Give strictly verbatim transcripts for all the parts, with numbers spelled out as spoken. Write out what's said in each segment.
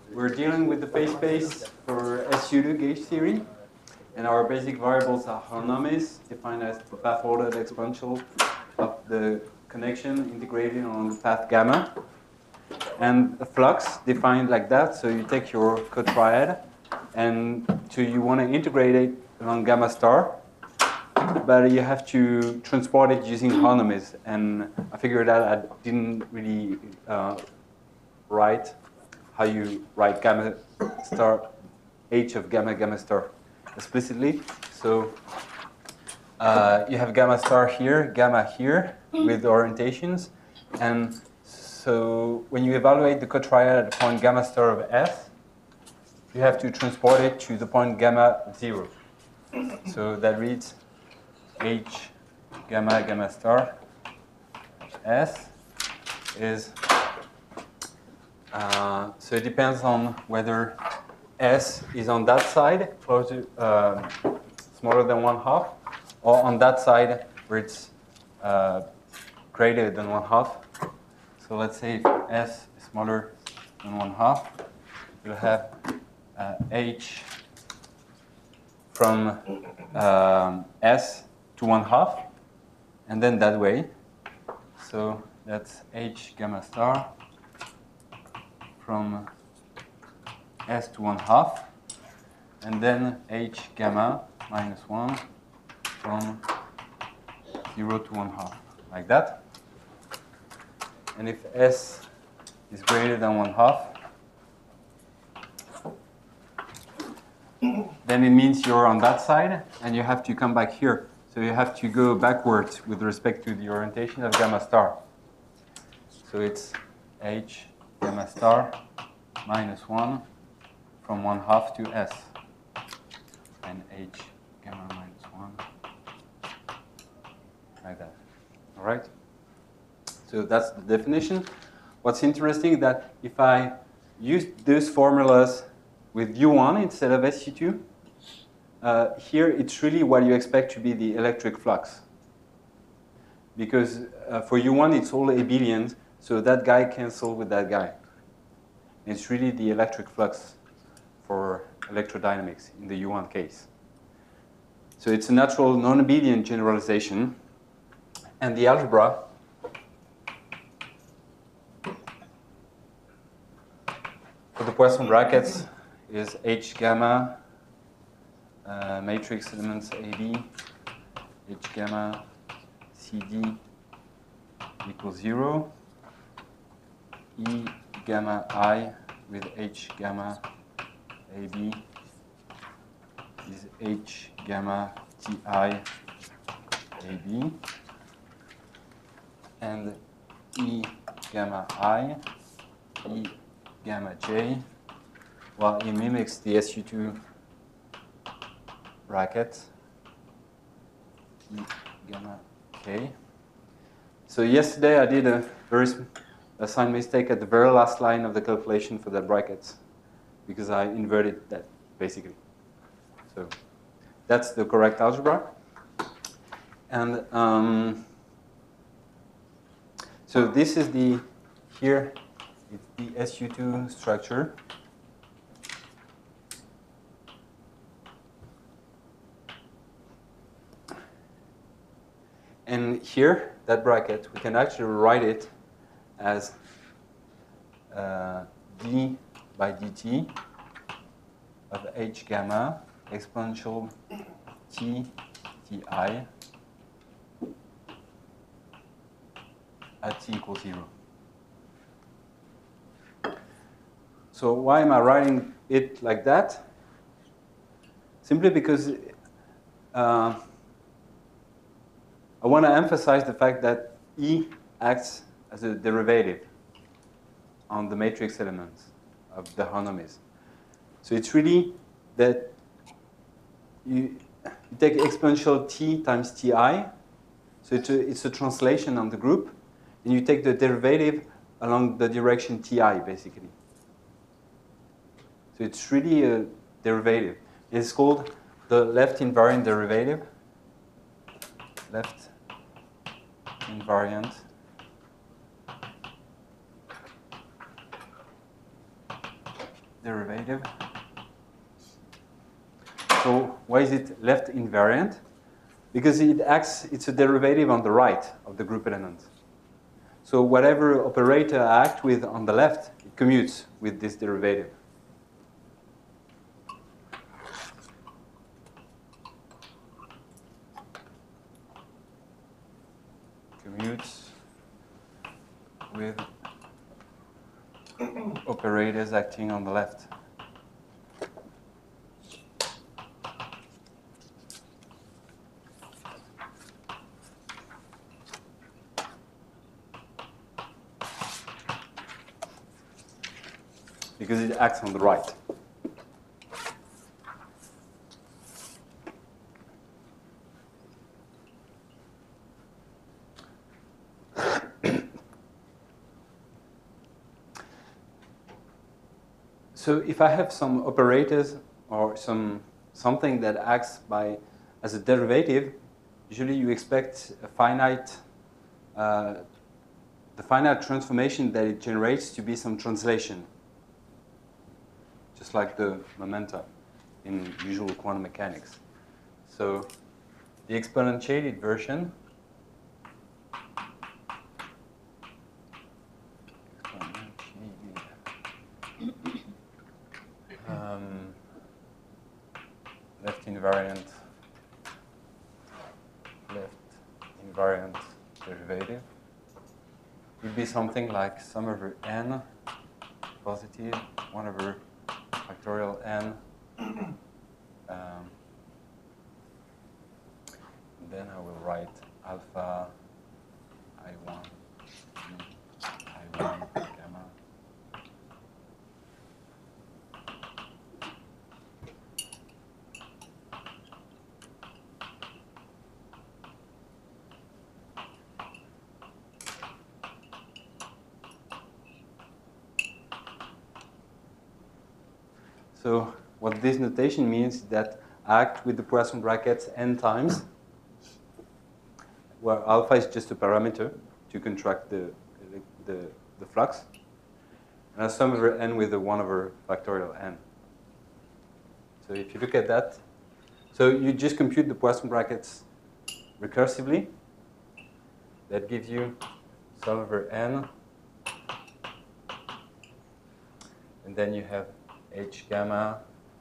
we're dealing with the phase space for S U two gauge theory, and our basic variables are Hieronymus, defined as the path-ordered exponential of the connection integrated along the path gamma, and a flux defined like that. So you take your cotriad, and so you want to integrate it along gamma star, but you have to transport it using Hieronymus, and I figured out I didn't really uh, write how you write gamma star, h of gamma gamma star explicitly. So uh, you have gamma star here, gamma here with orientations, and so when you evaluate the cotriad at the point gamma star of S, you have to transport it to the point gamma zero. So that reads h gamma gamma star S is, uh, so it depends on whether S is on that side, closer, uh, smaller than one half, or on that side where it's uh, greater than one half. So let's say if S is smaller than one half, you'll have uh, H from um, S to one half, and then that way. So that's H gamma star from S to one half, and then H gamma minus one from zero to one half, like that. And if S is greater than one half, then it means you're on that side, and you have to come back here. So you have to go backwards with respect to the orientation of gamma star. So it's H gamma star minus one from one half to S, and H gamma minus one, like that. All right? So that's the definition. What's interesting is that if I use those formulas with U one instead of S U two, uh, here it's really what you expect to be the electric flux. Because uh, for U one it's all abelian, so that guy cancels with that guy. It's really the electric flux for electrodynamics in the U one case. So it's a natural non-abelian generalization. And the algebra for the Poisson brackets is H gamma, uh, matrix elements A B, H gamma C D equals zero, E gamma I with H gamma A B is H gamma T I A B, and E gamma I, E gamma J, well, it mimics the S U two bracket, E gamma K. So yesterday I did a very a sign mistake at the very last line of the calculation for that bracket, because I inverted that, basically. So that's the correct algebra. And um, so this is the, here, it's the S U two structure. And here, that bracket, we can actually write it as uh, d by dt of h gamma exponential t ti at t equals zero. So why am I writing it like that? Simply because uh, I want to emphasize the fact that E acts as a derivative on the matrix elements of the Hieronymus. So it's really that you, you take exponential t times ti, so it's a, it's a translation on the group, and you take the derivative along the direction ti, basically. So it's really a derivative. It's called the left invariant derivative. Left invariant derivative. So why is it left invariant? Because it acts, it's a derivative on the right of the group element. So whatever operator I act with on the left, it commutes with this derivative. Commutes with operators acting on the left. Because it acts on the right. So if I have some operators or some something that acts by as a derivative, usually you expect a finite, uh, the finite transformation that it generates to be some translation, just like the momenta in usual quantum mechanics. So the exponentiated version Um, left invariant, left invariant derivative would be something like sum over n positive, one over factorial n. Um, then I will write alpha I one, I one, gamma. So what this notation means is that I act with the Poisson brackets n times, where alpha is just a parameter to contract the, the, the flux. And I sum over n with a one over factorial n. So if you look at that, so you just compute the Poisson brackets recursively. That gives you sum over n. And then you have h gamma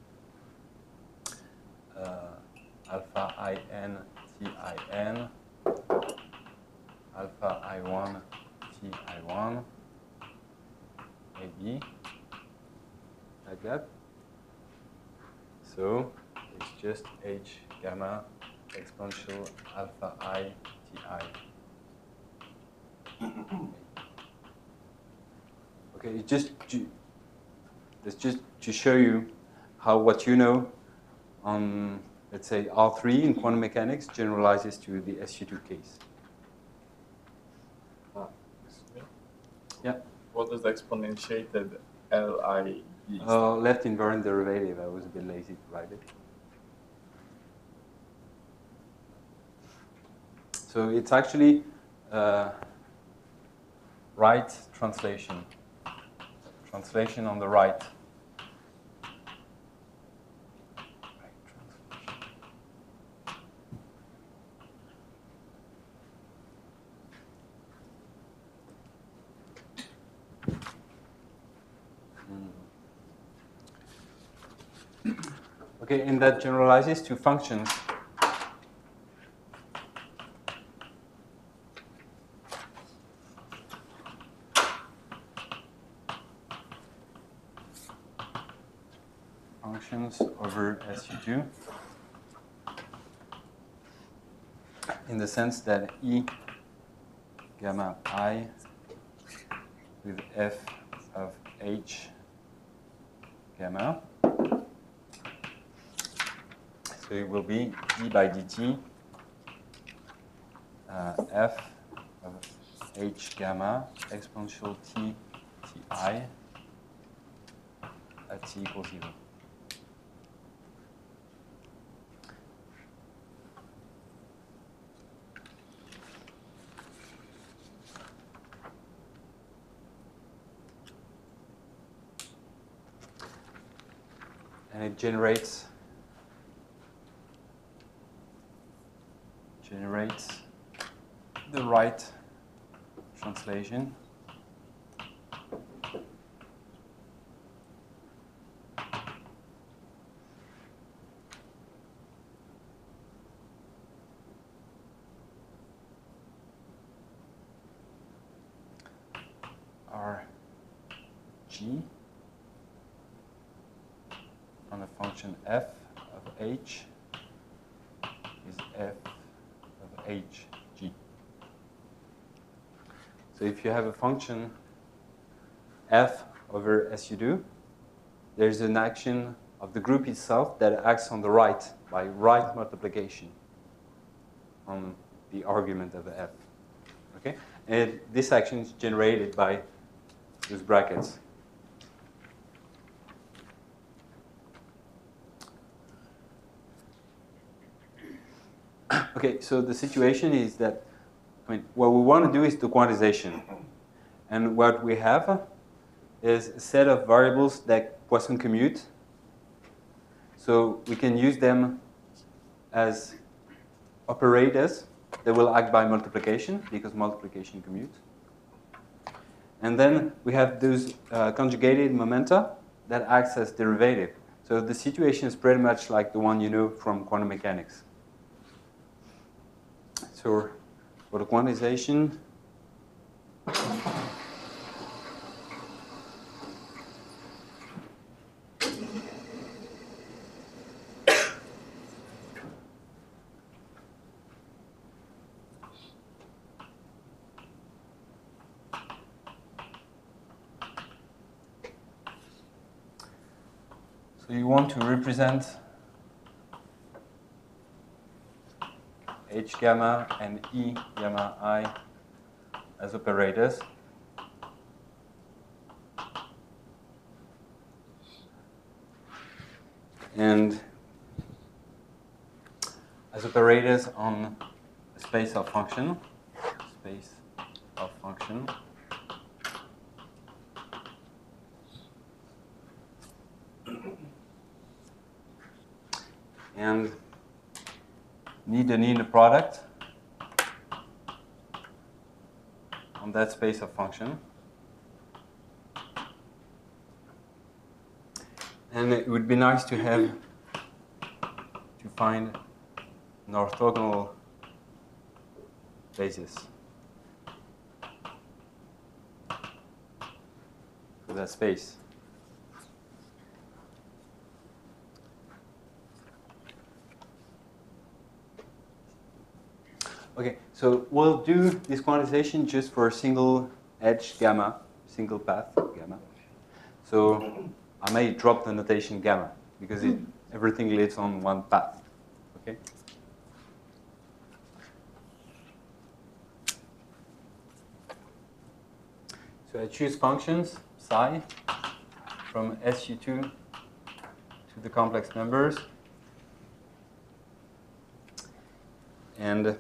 uh, alpha I n T I n alpha I one T I one A B, like that. So it's just h gamma exponential alpha I T I. Okay, it's just to, it's just to show you how what you know on, let's say, R three in quantum mechanics generalizes to the S U two case. Ah, excuse me. Yeah. What does the exponentiated L I B? Uh, left invariant derivative. I was a bit lazy to write it. So it's actually uh, right translation. Translation on the right. Right translation. Mm. Okay, and that generalizes to functions. Functions over S U two in the sense that E gamma I with f of h gamma, so it will be d by dt uh, f of h gamma exponential t ti at t equals zero. and it generates generates the right translation. R G on the function f of h is f of h g. So if you have a function f over S U do, there's an action of the group itself that acts on the right by right multiplication on the argument of f. Okay? And this action is generated by those brackets. Okay, so the situation is that, I mean, what we want to do is the quantization. And what we have is a set of variables that Poisson commute. So we can use them as operators that will act by multiplication, because multiplication commutes. And then we have those uh, conjugated momenta that acts as derivative. So the situation is pretty much like the one you know from quantum mechanics. So for the quantization, so you want to represent H gamma and E gamma I as operators. And as operators on a space of function, space of function. And need an inner product on that space of function. And it would be nice to have, to find an orthogonal basis for that space. Okay, so we'll do this quantization just for a single edge gamma, single path gamma. So I may drop the notation gamma because it, everything lives on one path. Okay. So I choose functions psi from S U two to the complex numbers, and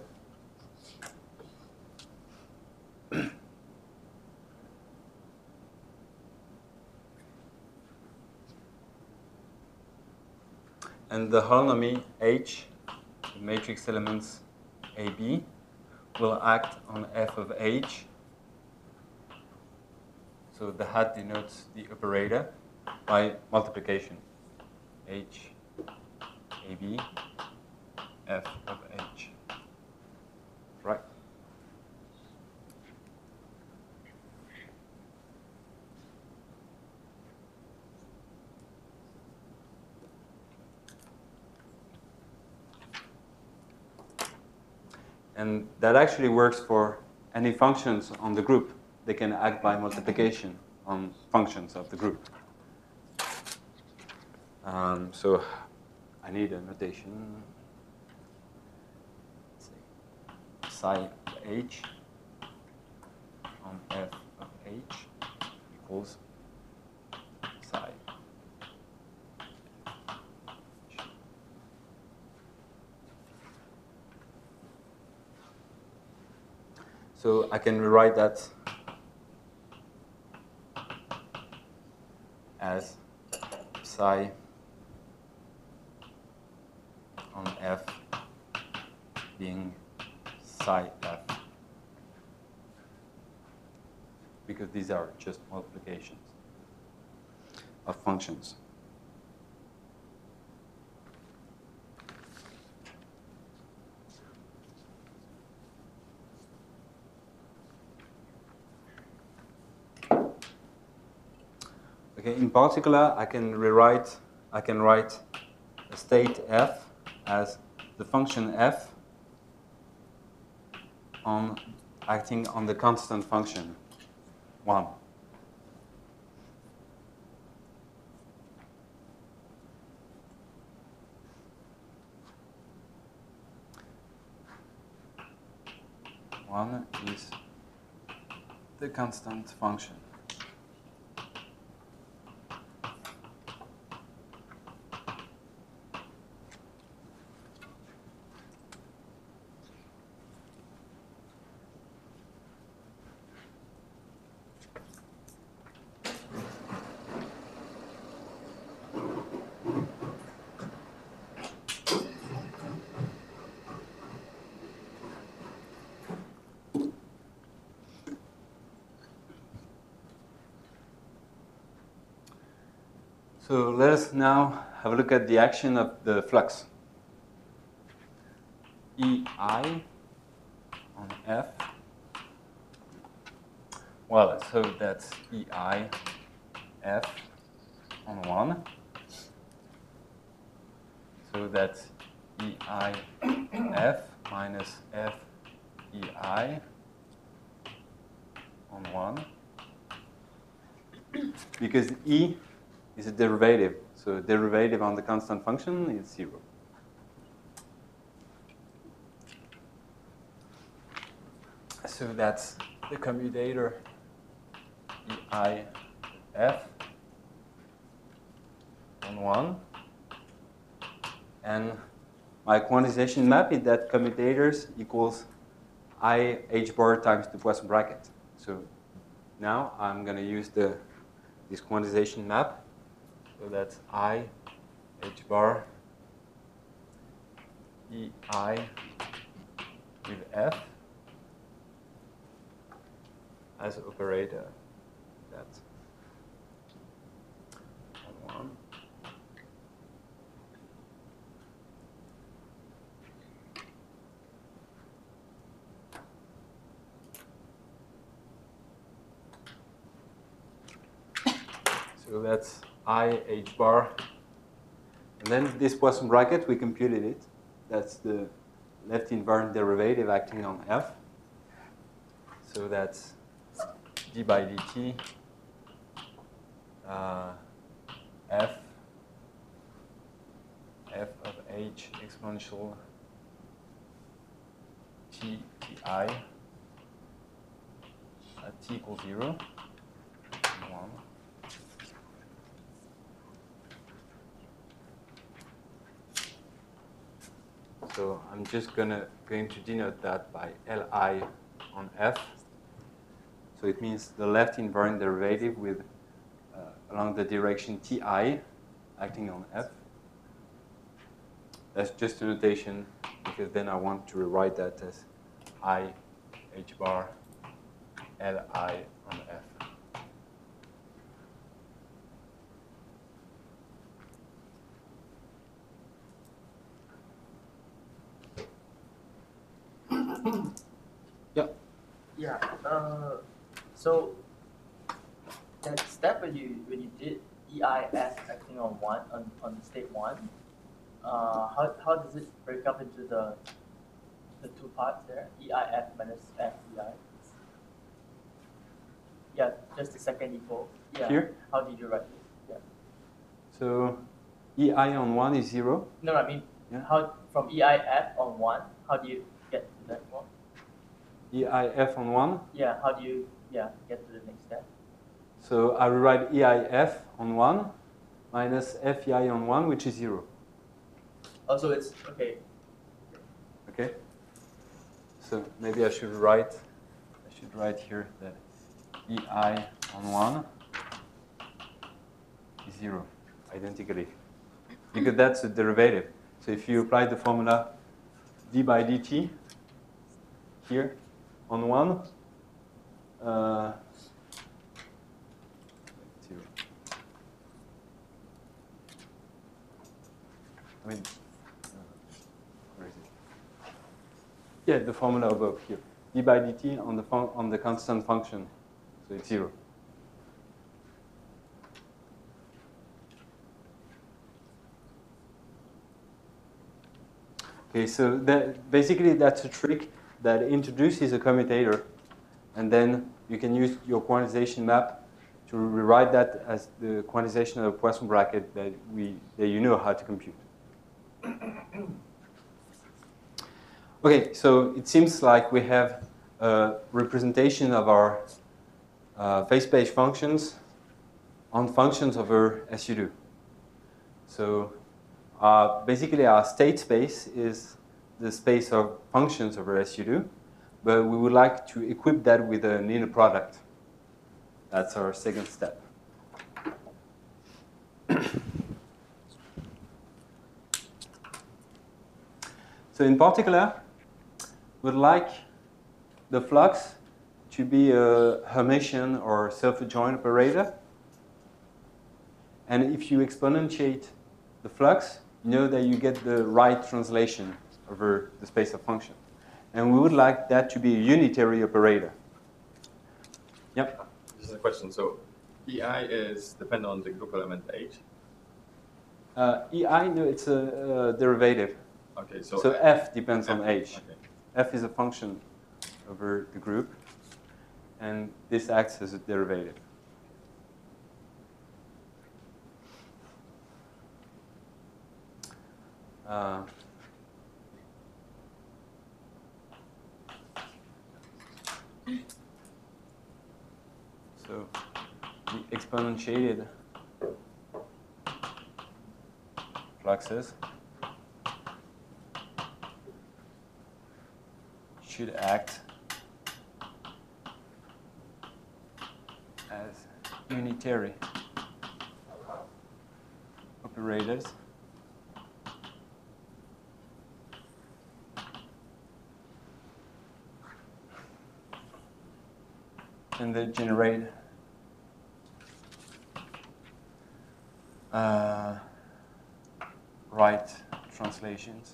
and the holonomy H, the matrix elements A B, will act on f of H. So the hat denotes the operator by multiplication. H, A B, f of H. Right. And that actually works for any functions on the group. They can act by multiplication on functions of the group. Um, so I need a notation. Let's say psi of H on f of H equals psi. So I can rewrite that as psi on f being psi f, because these are just multiplications of functions. Okay, in particular, I can rewrite, I can write a state f as the function f on acting on the constant function one. One is the constant function. So let us now have a look at the action of the flux. E I on F. Well, so that's E I F on one. So that's E I F minus F E I on one. Because E is a derivative. So derivative on the constant function is zero. So that's the commutator E I F on one. And my quantization map is that commutators equals I H bar times the Poisson bracket. So now I'm going to use the this quantization map. So that's I H bar E I with F as operator. That's one. So that's I H bar. And then this Poisson bracket, we computed it. That's the left invariant derivative acting on F. So that's d by dt uh, f f of h exponential t ti at t equals zero. One. So I'm just gonna going to denote that by Li on F. So it means the left invariant derivative with uh, along the direction Ti acting on F. That's just a notation because then I want to rewrite that as I H bar Li on F. Yeah. Yeah. Uh, so that step when you when you did E I F acting on one on, on state one, uh, how how does it break up into the the two parts there? E I F minus F E I. Yeah, just the second equal. Yeah. Here? How did you write it? Yeah. So E I on one is zero. No, I mean, Yeah. how from E I F on one, how do you get to that one? E I F on one. Yeah, how do you yeah get to the next step? So I rewrite E I F on one minus F E I on one, which is zero. Also, it's okay. Okay. So maybe I should write. I should write here that E I on one is zero, identically, because that's a derivative. So if you apply the formula d by dt here on one, uh, two. I mean, uh, where is it? Yeah, the formula above here. D by dt on the fun on the constant function, so it's zero. Okay, so that basically that's a trick that introduces a commutator, and then you can use your quantization map to rewrite that as the quantization of a Poisson bracket that we that you know how to compute. Okay, so it seems like we have a representation of our uh, phase space functions on functions over S U two. So uh, basically our state space is the space of functions over S U two, but we would like to equip that with an inner product. That's our second step. So in particular, we'd like the flux to be a Hermitian or self-adjoint operator. And if you exponentiate the flux, you know that you get the right translation over the space of function. And we would like that to be a unitary operator. Yep. This is a question. So E I is dependent on the group element H. Uh, E I, no, it's a, a derivative. Okay, so, So F depends F, on H. Okay. F is a function over the group, and this acts as a derivative. Uh, so the exponentiated fluxes should act as unitary operators and they generate uh, right translations.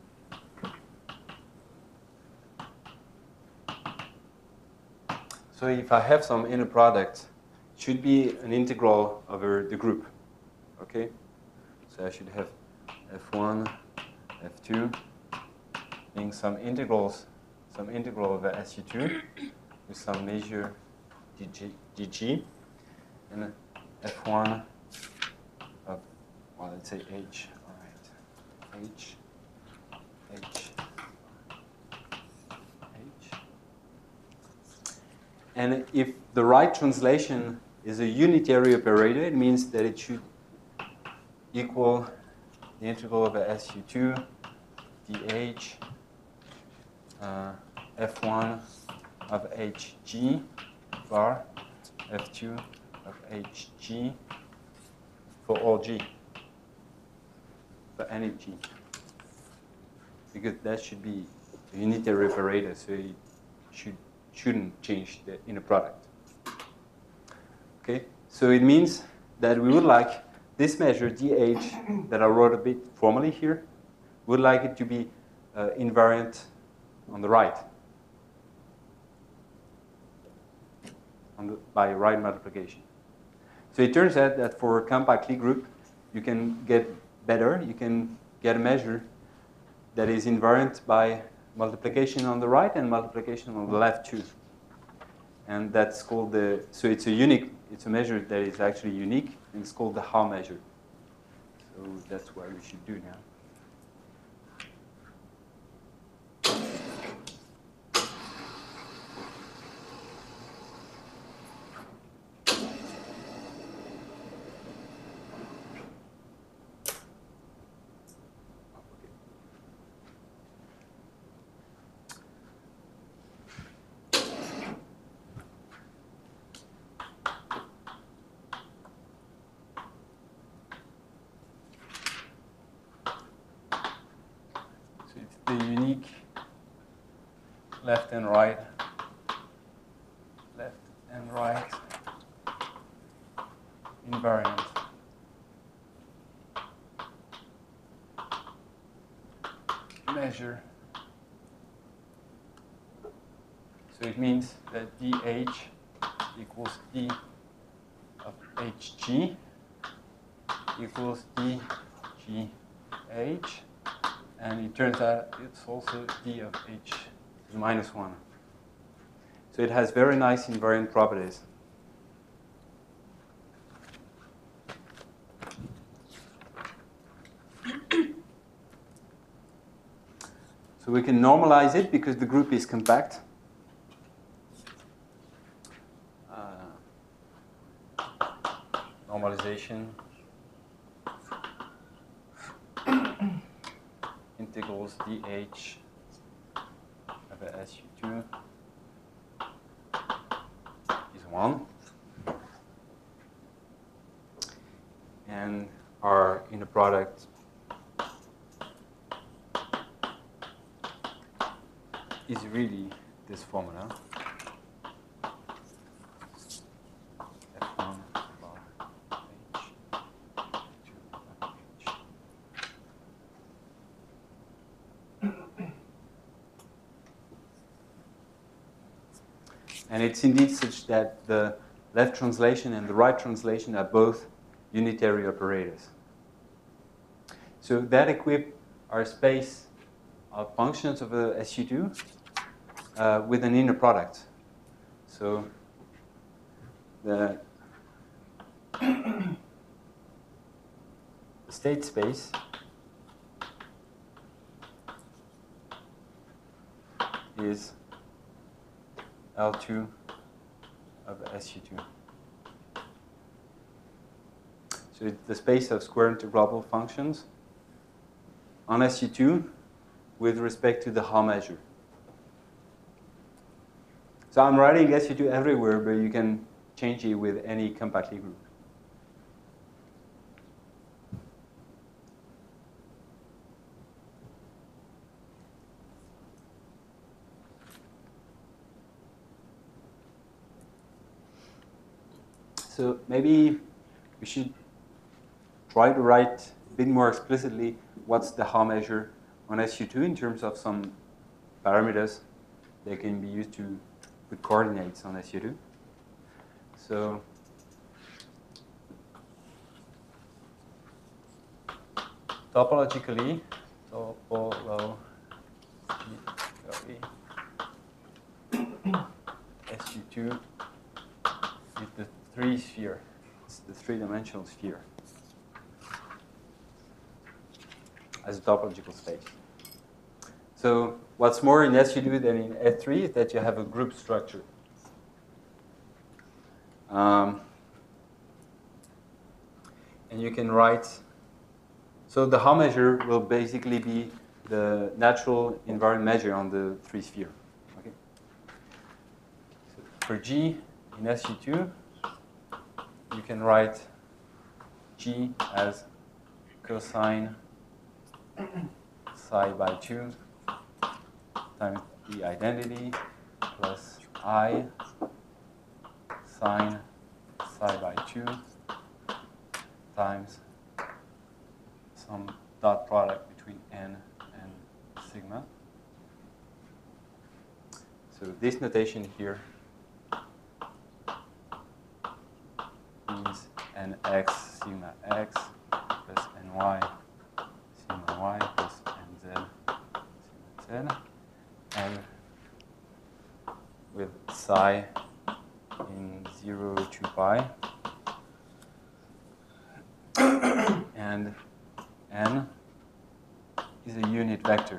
So if I have some inner product, it should be an integral over the group. Okay? So I should have F one, F two, being some integrals, some integral over S U two with some measure dg, dg, and F one of, well, let's say H. All right. H, H, H. And if the right translation is a unitary operator, it means that it should equal the integral of S U two dH uh, F one of Hg bar F two of Hg for all g, for any g. Because that should be a unitary operator, so it should, shouldn't change the inner product. Okay, so it means that we would like this measure dH that I wrote a bit formally here, would like it to be uh, invariant on the right, on the, by right multiplication. So it turns out that for a compact Lie group, you can get better. You can get a measure that is invariant by multiplication on the right and multiplication on the left too. And that's called the, so it's a unique, it's a measure that is actually unique, and it's called the Haar measure. So that's what we should do now. the unique left and right, left and right invariant. Measure. So it means that dH equals d of hg equals dgh, and it turns out it's also d of h is minus one. So it has very nice invariant properties. So we can normalize it because the group is compact. Uh, normalization integrals dH of a S U two is one. And our inner product is really this formula. F one bar H two bar H. And it's indeed such that the left translation and the right translation are both unitary operators. So that equip our space of functions of a S U two uh, with an inner product. So the state space is L two of S U two. So it's the space of square integrable functions on S U two with respect to the Hall measure. So I'm writing S U two everywhere, but you can change it with any compact Lie group. So maybe we should try to write a bit more explicitly what's the Hall measure on S U two in terms of some parameters that can be used to put coordinates on S U two. So topologically, topologically, S U two is the three sphere. It's the three-dimensional sphere as a topological space. So what's more in S U two than in S three is that you have a group structure. Um, and you can write, so the Hall measure will basically be the natural invariant measure on the three sphere. Okay. So for G in S U two, you can write G as cosine psi by two times the identity plus I sine psi by two times some dot product between n and sigma. So this notation here is nx sigma x plus ny sigma y plus nz sigma z, and with psi in zero to pi, and n is a unit vector.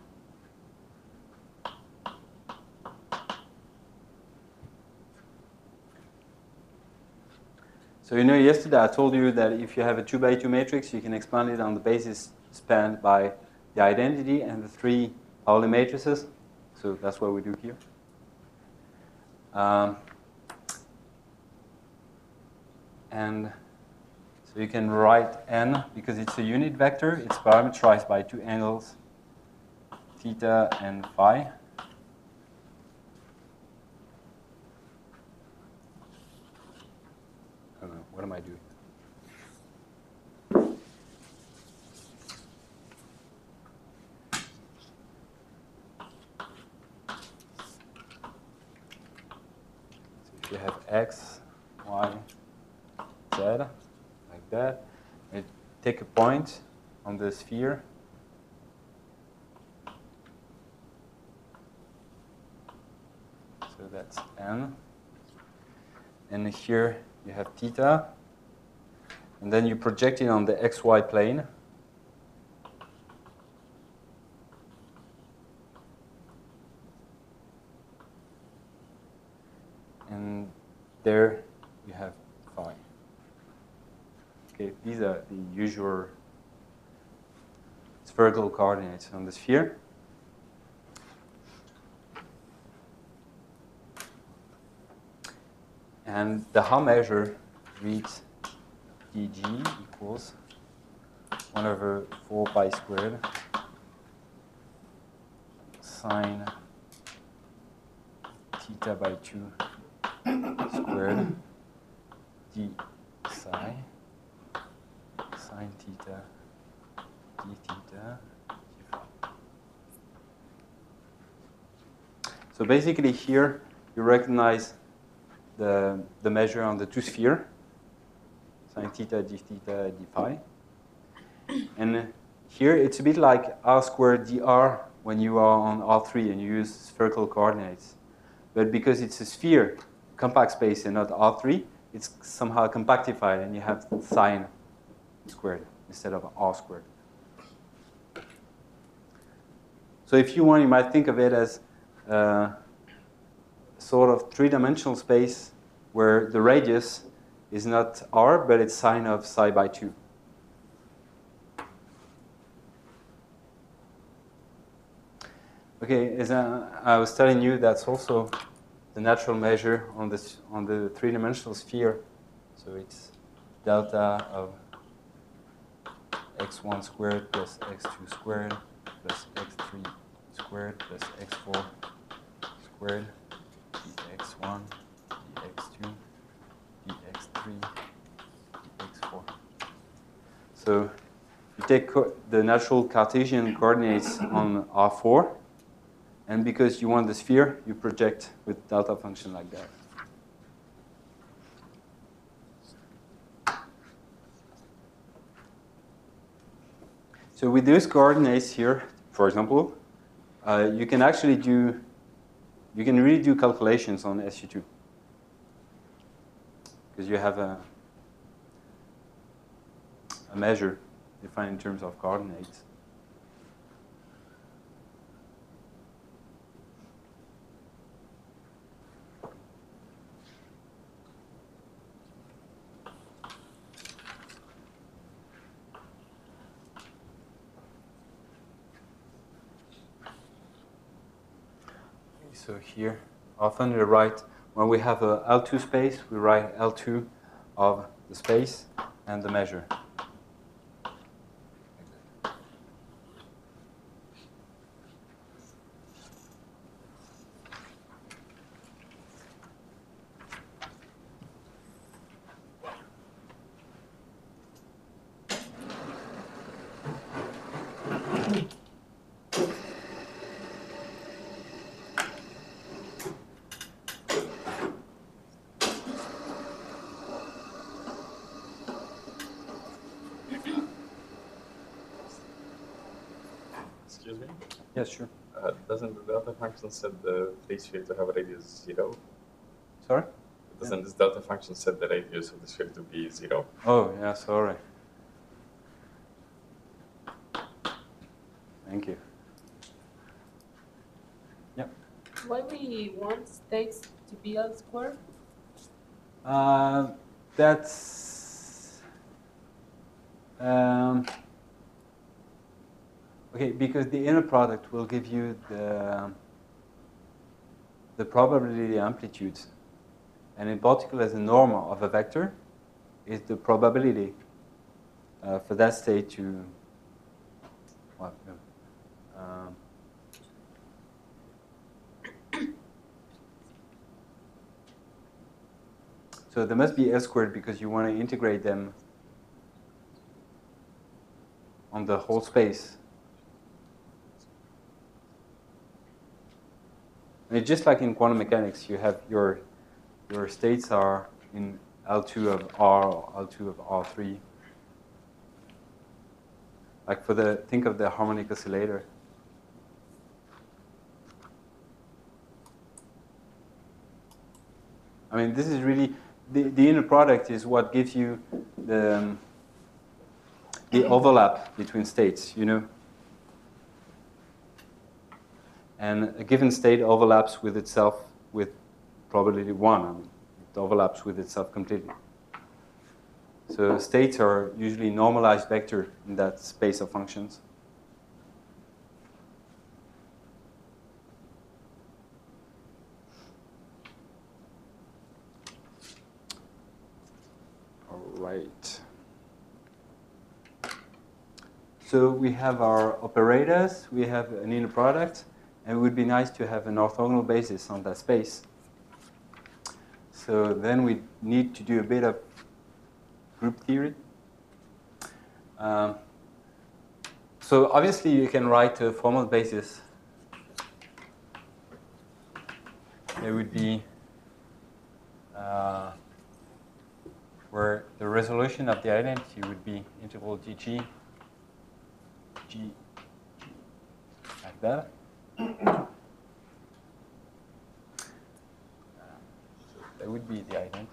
So you know, yesterday I told you that if you have a two by two matrix, you can expand it on the basis spanned by the identity and the three Pauli matrices. So that's what we do here. Um, and so you can write n, because it's a unit vector, it's parameterized by two angles theta and phi. I don't know, what am I doing? So if you have x, y, z, like that, and take a point on the sphere. So that's n. And here you have theta. And then you project it on the xy plane. And there you have phi. Okay, these are the usual spherical coordinates on the sphere. And the Haar measure reads dg equals one over four pi squared sine theta by two squared d psi sine theta d theta d phi. So basically here you recognize the, the measure on the two sphere, sine theta, d theta, d phi. And here it's a bit like r squared dr when you are on R three and you use spherical coordinates. But because it's a sphere, compact space, and not R three, it's somehow compactified and you have sine squared instead of r squared. So if you want, you might think of it as uh, sort of three-dimensional space where the radius is not r, but it's sine of psi by two. Okay, as I, I was telling you, that's also the natural measure on this on the three-dimensional sphere. So it's delta of x one squared plus x two squared plus x three squared plus x four squared dx one, dx two, dx three, dx four. So you take the natural Cartesian coordinates on R four, and because you want the sphere, you project with delta function like that. So with those coordinates here, for example, uh, you can actually do, you can really do calculations on S U two. Because you have a, a measure defined in terms of coordinates. So here, often we write, when we have a L two space, we write L two of the space and the measure. Excuse me? Yes, sure. Uh, doesn't the delta function set the free sphere to have a radius zero? Sorry? Doesn't this delta function set the radius of the sphere to be zero? Oh, yeah, sorry. Thank you. Yep. Why we want states to be L squared? Uh, that's um, okay, because the inner product will give you the the probability amplitudes, and in particular, the norm of a vector is the probability uh, for that state to what? No, um, So there must be L squared because you want to integrate them on the whole space. And it's just like in quantum mechanics, you have your your states are in L two of R or L two of R three. Like for the, think of the harmonic oscillator. I mean, this is really, the, the inner product is what gives you the, um, the overlap between states, you know? And a given state overlaps with itself with probability one. I mean, it overlaps with itself completely. So states are usually normalized vector in that space of functions. All right. So we have our operators, we have an inner product, and it would be nice to have an orthogonal basis on that space. So then we need to do a bit of group theory. Um, so obviously you can write a formal basis. There would be uh, where the resolution of the identity would be integral dg, g, g like that. Uh, so that would be the identity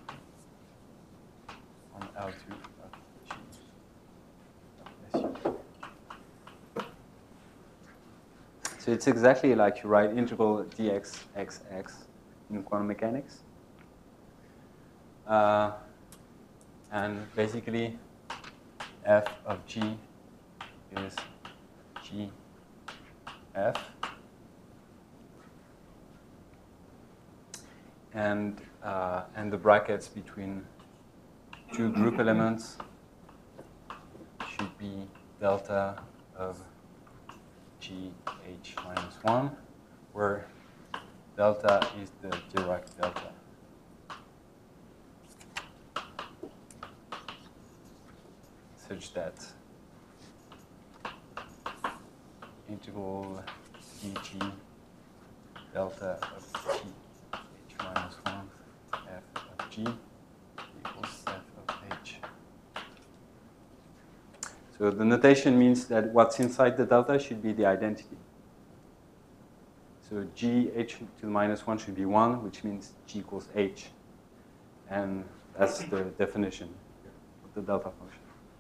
on L two of G of S U. So it's exactly like you write integral dx xx in quantum mechanics. Uh, and basically f of G is G F. And, uh, and the brackets between two group elements should be delta of G H minus one, where delta is the Dirac delta. Such that integral dg delta of G H minus one f of G equals f of H. So the notation means that what's inside the delta should be the identity. So G H to the minus one should be one, which means G equals H. And that's the definition of the delta function.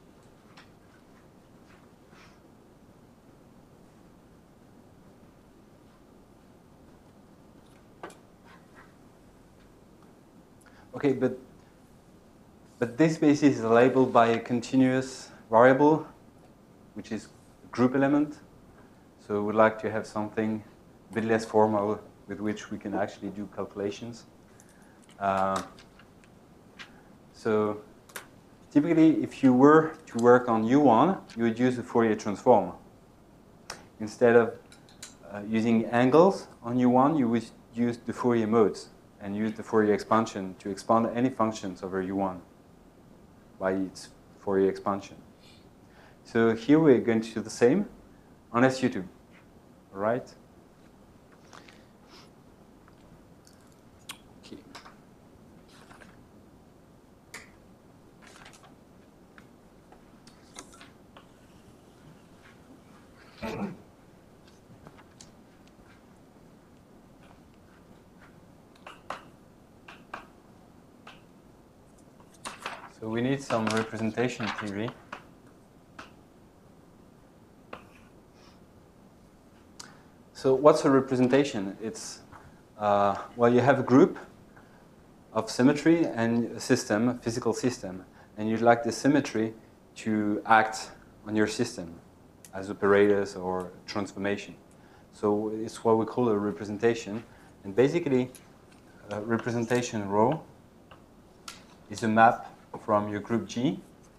Okay, but, but this basis is labeled by a continuous variable, which is a group element. So we'd like to have something a bit less formal with which we can actually do calculations. Uh, so typically, if you were to work on U one, you would use the Fourier transform. Instead of uh, using angles on U one, you would use the Fourier modes and use the Fourier expansion to expand any functions over U one by its Fourier expansion. So here we're going to do the same on S U two, all right? Okay. So we need some representation theory. So what's a representation? It's, uh, well, you have a group of symmetry and a system, a physical system, and you'd like the symmetry to act on your system as operators or transformation. So it's what we call a representation. And basically, a representation rho is a map from your group G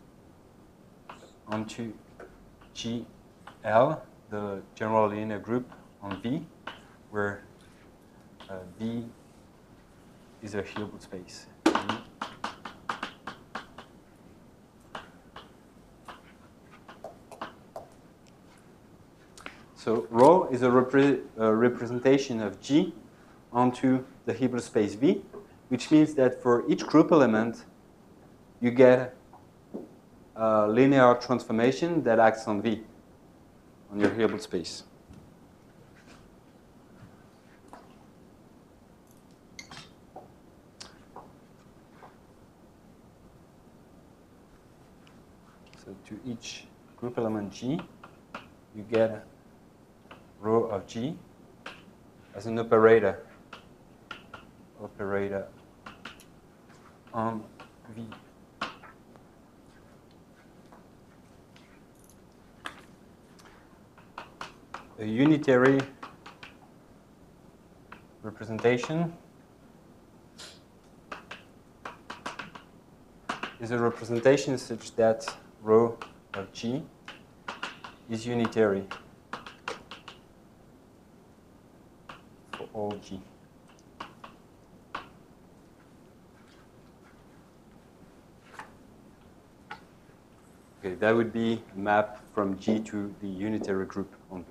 onto G L, the general linear group on V, where uh, V is a Hilbert space. V So rho is a, repre a representation of G onto the Hilbert space V, which means that for each group element, you get a linear transformation that acts on V, on your Hilbert space. So to each group element G, you get rho of G as an operator, operator on V. A unitary representation is a representation such that rho of G is unitary for all G. Okay, that would be a map from G to the unitary group on V.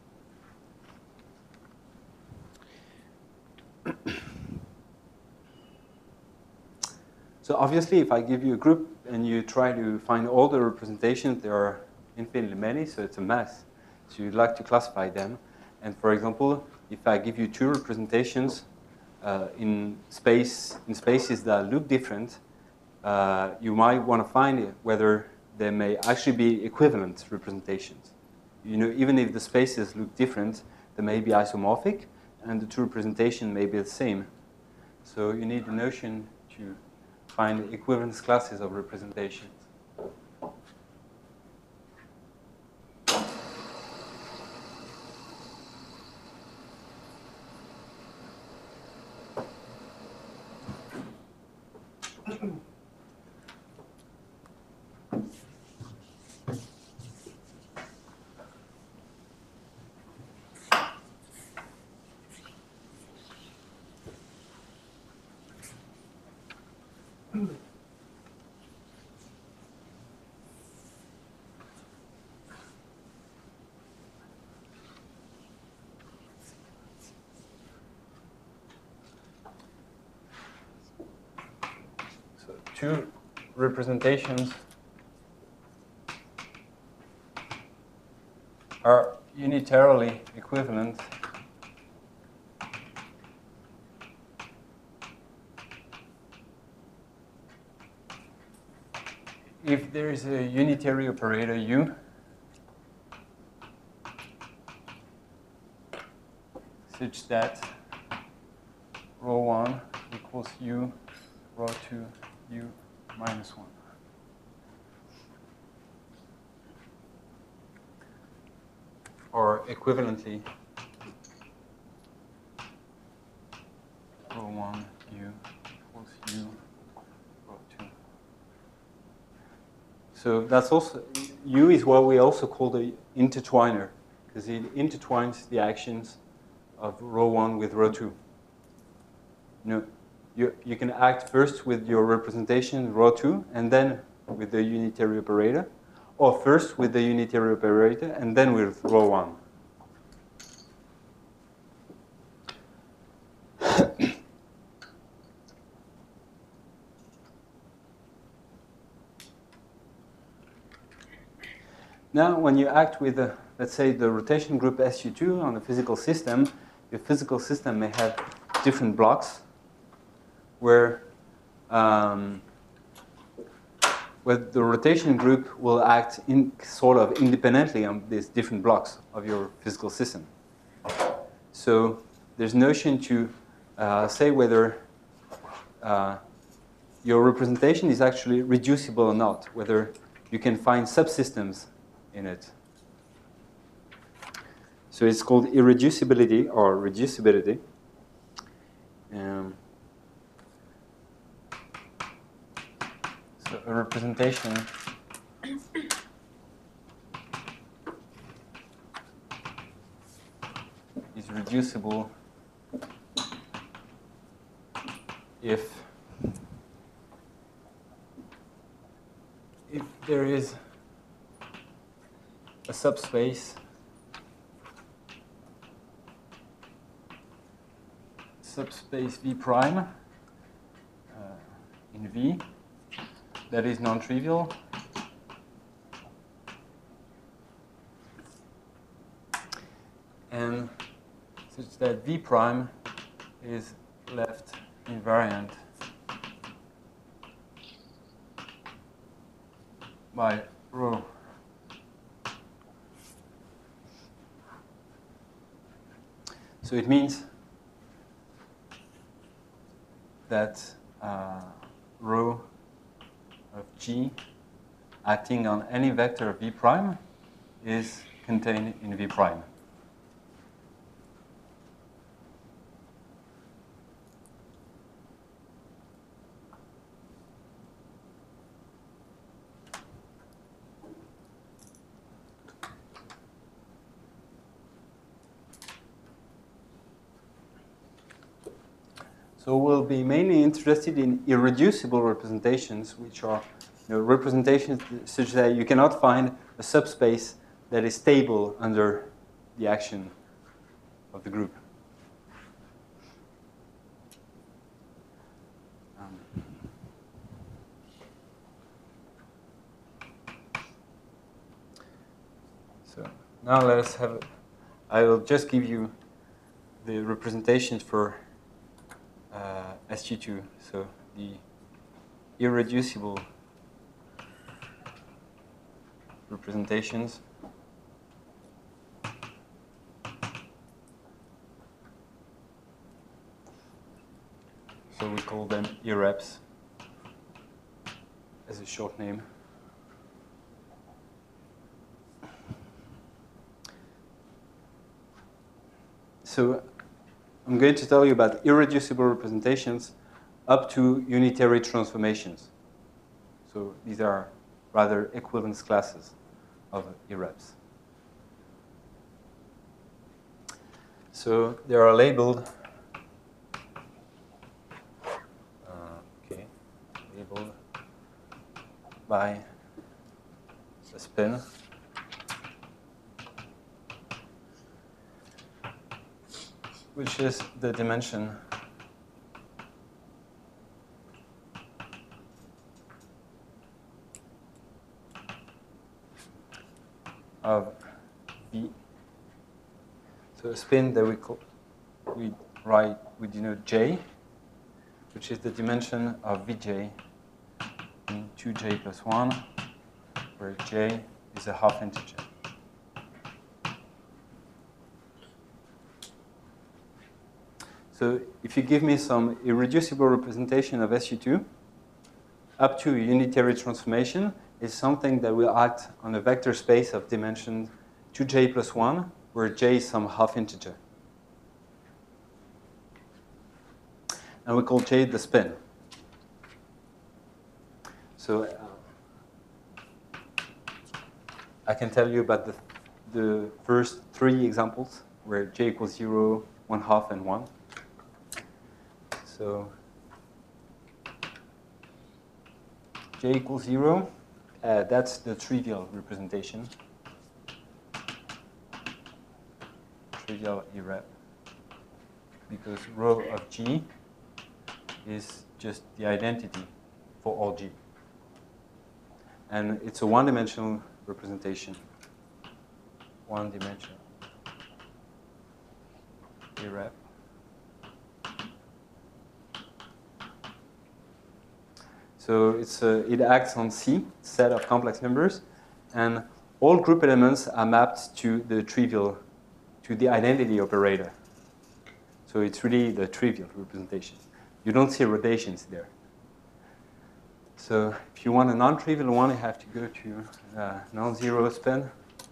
So obviously, if I give you a group and you try to find all the representations, there are infinitely many, so it's a mess. So you'd like to classify them. And for example, if I give you two representations uh, in space in spaces that look different, uh, you might want to find whether they may actually be equivalent representations. You know, even if the spaces look different, they may be isomorphic, and the two representations may be the same. So you need a notion to find equivalence classes of representations. So two representations are unitarily equivalent if there is a unitary operator U such that rho one equals U, rho two, U minus one. Or equivalently, rho one, U equals U, rho two. So that's also, U is what we also call the intertwiner, because it intertwines the actions of rho one with rho two. You know, you, you can act first with your representation rho two, and then with the unitary operator, or first with the unitary operator, and then with rho one. Now, when you act with, the, let's say, the rotation group S U two on a physical system, your physical system may have different blocks where, um, where the rotation group will act in, sort of independently on these different blocks of your physical system. So there's notion to uh, say whether uh, your representation is actually reducible or not, whether you can find subsystems in it. So it's called irreducibility or reducibility. Um, so a representation is reducible if if there is a subspace subspace V prime uh, in V that is non-trivial. And such that V prime is left invariant by rho. So it means that uh, rho of G acting on any vector V prime is contained in V prime. So we'll be mainly interested in irreducible representations, which are you know, representations such that you cannot find a subspace that is stable under the action of the group. Um, so now let us have, I will just give you the representations for Uh, S G two, so the irreducible representations so we call them irreps as a short name. So I'm going to tell you about irreducible representations up to unitary transformations. So these are rather equivalence classes of irreps. So they are labeled, uh, okay, labeled by the spin. Which is the dimension of V. So a spin that we call, we write, we denote J, which is the dimension of Vj in two j plus one, where J is a half integer. So if you give me some irreducible representation of S U two, up to a unitary transformation is something that will act on a vector space of dimension two j plus one, where j is some half integer. And we call j the spin. So uh, I can tell you about the, the first three examples, where j equals zero, one half, and one. So j equals zero, uh, that's the trivial representation. Trivial irrep. Because rho of G is just the identity for all G. And it's a one-dimensional representation. One-dimensional irrep. So it's a, it acts on C, set of complex numbers, and all group elements are mapped to the trivial, to the identity operator. So it's really the trivial representation. You don't see rotations there. So if you want a non-trivial one, you have to go to uh, non-zero spin.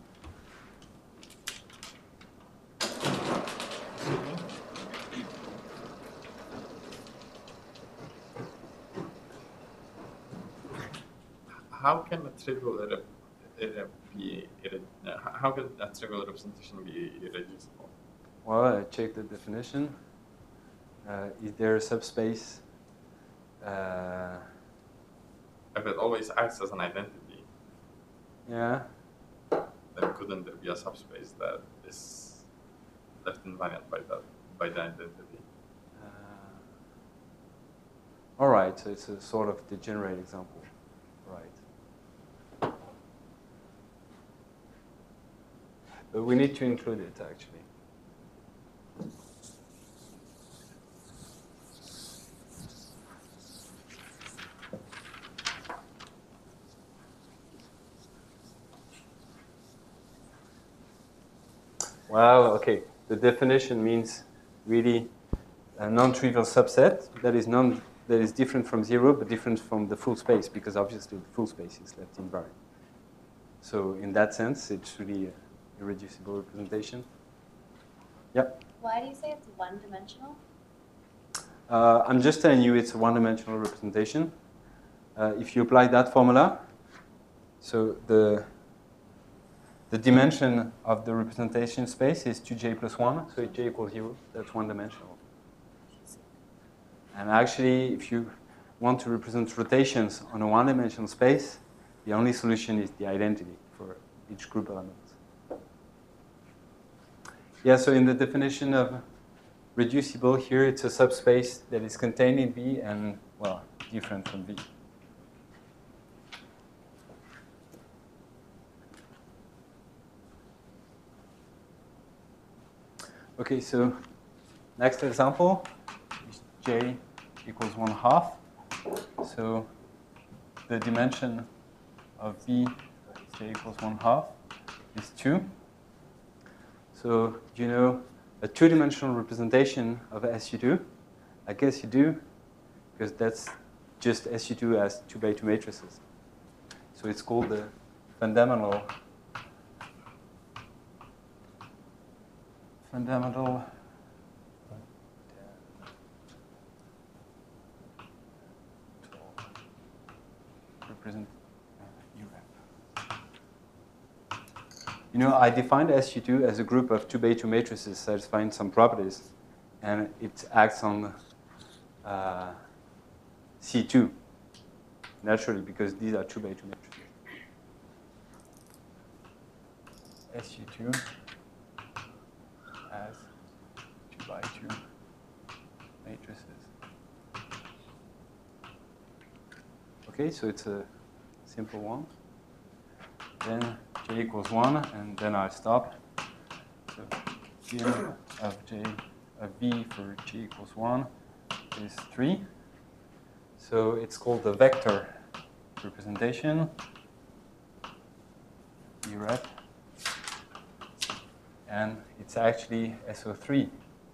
How can a trivial irrep, irrep be irre, uh, how can a trivial representation be irreducible? Well, I checked the definition. Uh, is there a subspace? Uh, If it always acts as an identity, yeah. then couldn't there be a subspace that is left invariant by that by the identity? Uh, All right, so it's a sort of degenerate example. Right. But we need to include it, actually. Well, okay. The definition means really a non-trivial subset that is non that is different from zero, but different from the full space, because obviously the full space is left invariant. So in that sense, it's really an irreducible representation. Yep. Why do you say it's one-dimensional? Uh, I'm just telling you it's a one-dimensional representation. Uh, if you apply that formula, so the the dimension of the representation space is two j plus one, so j equals zero. That's one-dimensional. And actually, if you want to represent rotations on a one-dimensional space, the only solution is the identity for each group element. Yeah, so in the definition of reducible here, it's a subspace that is contained in V and, well, different from V. Okay, so next example is J equals one half. So the dimension of V J equals one half is two. So do you know a two-dimensional representation of S U two? I guess you do, because that's just S U two as two by two matrices. So it's called the fundamental fundamental represent uh, U F. You know, I defined S U two as a group of two by two matrices satisfying some properties, and it acts on uh, C two, naturally, because these are two by two matrices. S U two as two by two matrices. Okay, so it's a simple one. Then j equals one, and then I stop. So g of j of v for j equals one is three. So it's called the vector representation, E rep, and it's actually S O three.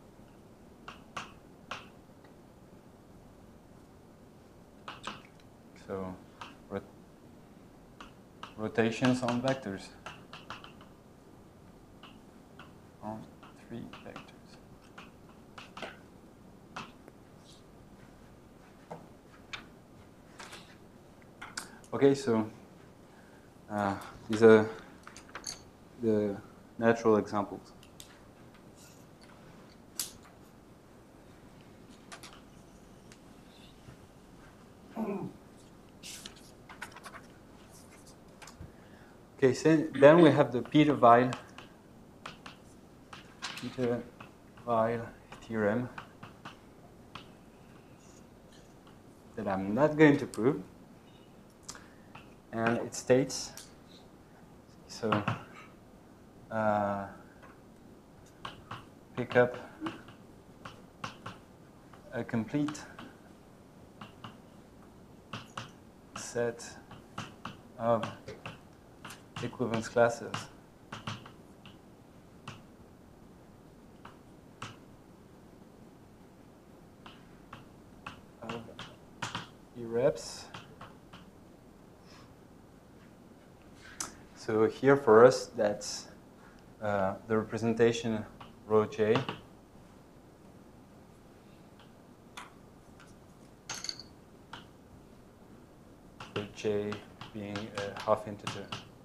So rot rotations on vectors, on three vectors. Okay, so uh, these are the natural examples. Okay, so then we have the Peter-Weil Peter-Weil theorem that I'm not going to prove. And it states, so uh, pick up a complete set of equivalence classes of E reps. So here for us, that's uh, the representation rho j. So j being a half integer.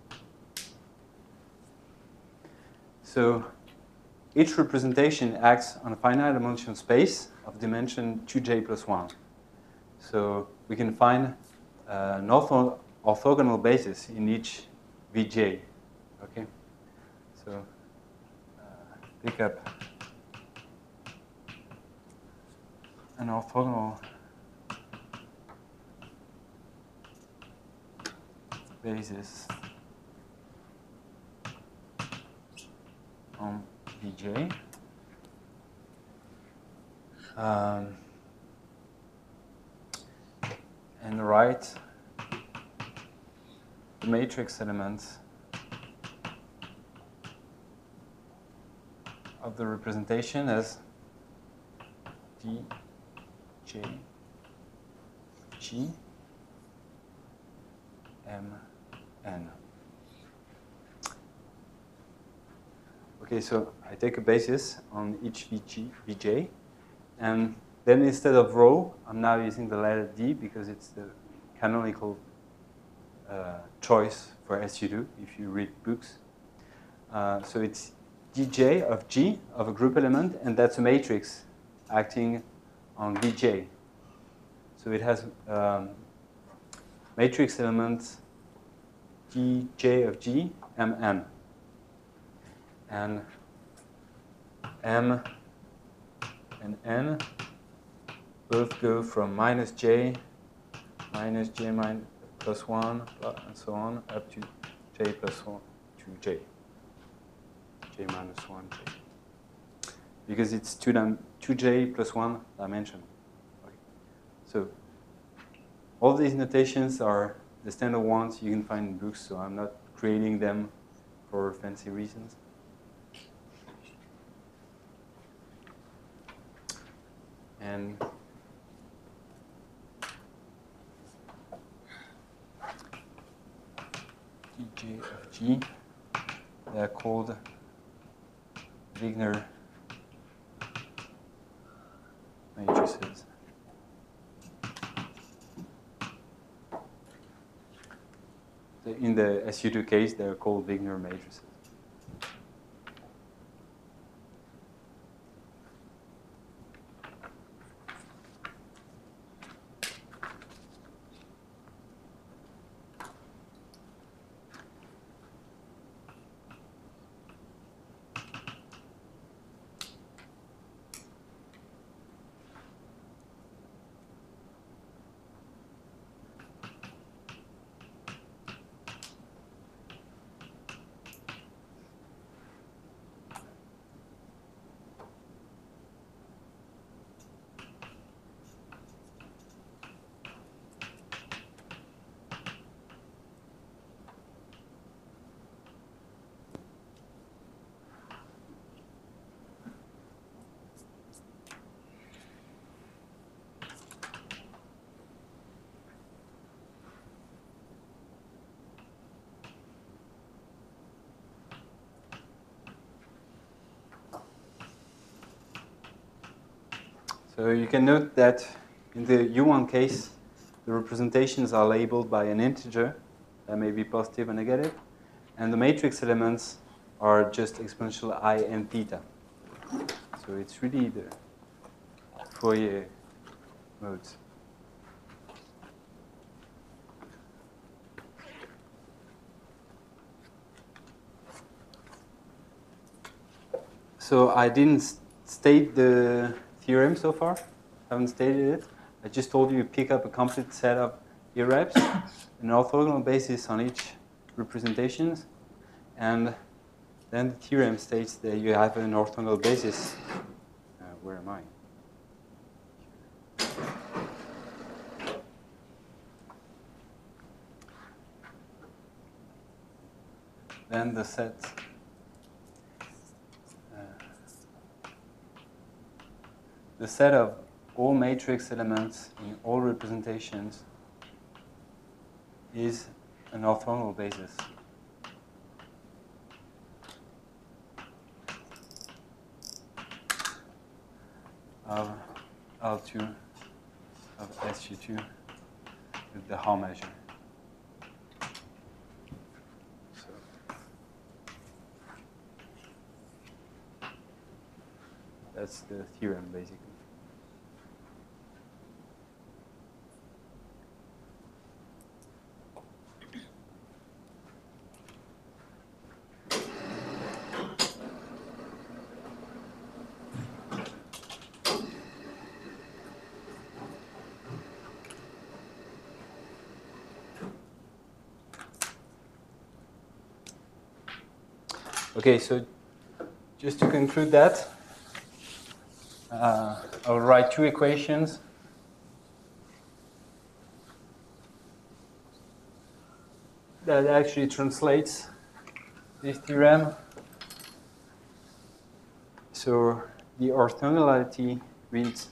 So each representation acts on a finite dimensional space of dimension two j plus one. So we can find uh, an ortho orthogonal basis in each Vj. Okay, so uh, pick up an orthogonal basis on Vj. Um, and write the matrix elements of the representation as D, J, G, M, N. Okay, so I take a basis on each V G, V J, and then instead of rho, I'm now using the letter D because it's the canonical uh, choice for S U two if you read books. Uh, so it's D J of G of a group element, and that's a matrix acting on V J. So it has um, matrix elements D J of G, M N. And M and N both go from minus J, minus J minus plus one, and so on, up to J plus one to J. J minus one, J. Because it's two, two J plus one dimension. Okay. So all these notations are the standard ones you can find in books, so I'm not creating them for fancy reasons. And D J of G, they are called Wigner matrices. In the S U two case, they are called Wigner matrices. So you can note that in the U one case, the representations are labeled by an integer that may be positive or negative, and the matrix elements are just exponential I and theta. So it's really the Fourier modes. So I didn't state the theorem so far. Haven't stated it. I just told you you pick up a complete set of irreps, an orthogonal basis on each representations, and then the theorem states that you have an orthogonal basis. Uh, where am I? Then the set the set of all matrix elements in all representations is an orthogonal basis. Of L two of S U two with the Hall measure. So that's the theorem, basically. Okay, so just to conclude that, uh, I'll write two equations. That actually translates this theorem. So the orthogonality reads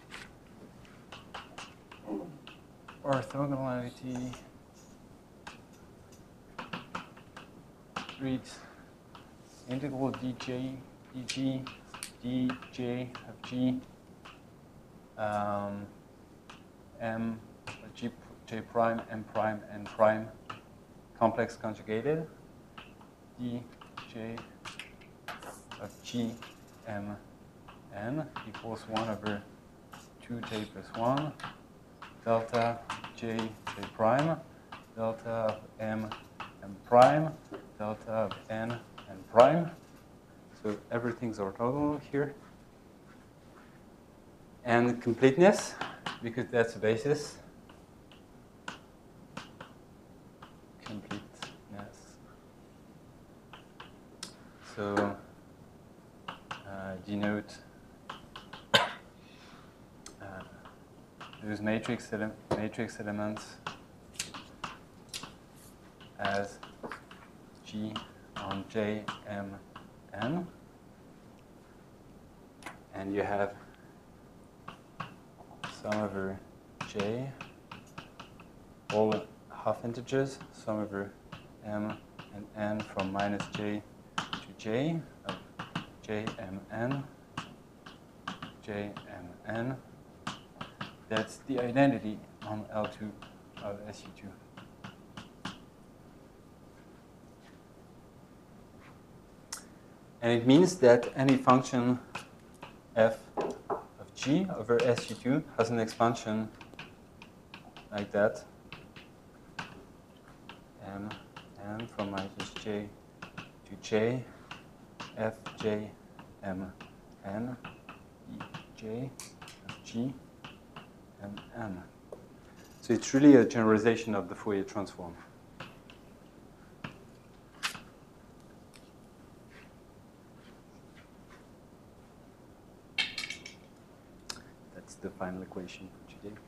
orthogonality reads integral dj dg dj of g um, m g j prime m prime n prime complex conjugated dj of g m n equals one over two j plus one delta j j prime delta of m m prime delta of n n prime. So everything's orthogonal here. And completeness, because that's the basis. Completeness. So uh, denote uh, those matrix ele matrix elements as G on J M N, and you have sum over J, all half integers, sum over M and N from minus J to J of J M N, J M N. That's the identity on L two of S U two. And it means that any function f of g over S U two has an expansion like that. M n from minus j to j, f j m n, e j of g m n. So it's really a generalization of the Fourier transform. That's the final equation for today.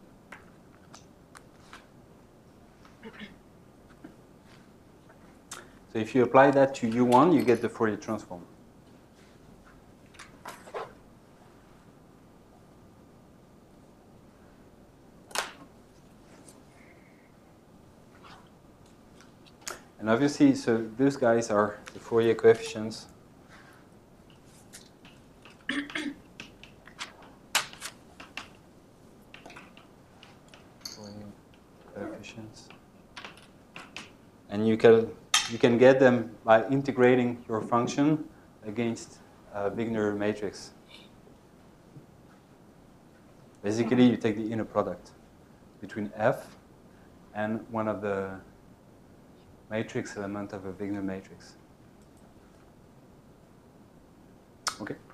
So if you apply that to U one, you get the Fourier transform. And obviously, so those guys are the Fourier coefficients. Fourier coefficients. And you can you can get them by integrating your function against a Wigner matrix. Basically, you take the inner product between f and one of the matrix element of a Wigner matrix. Okay.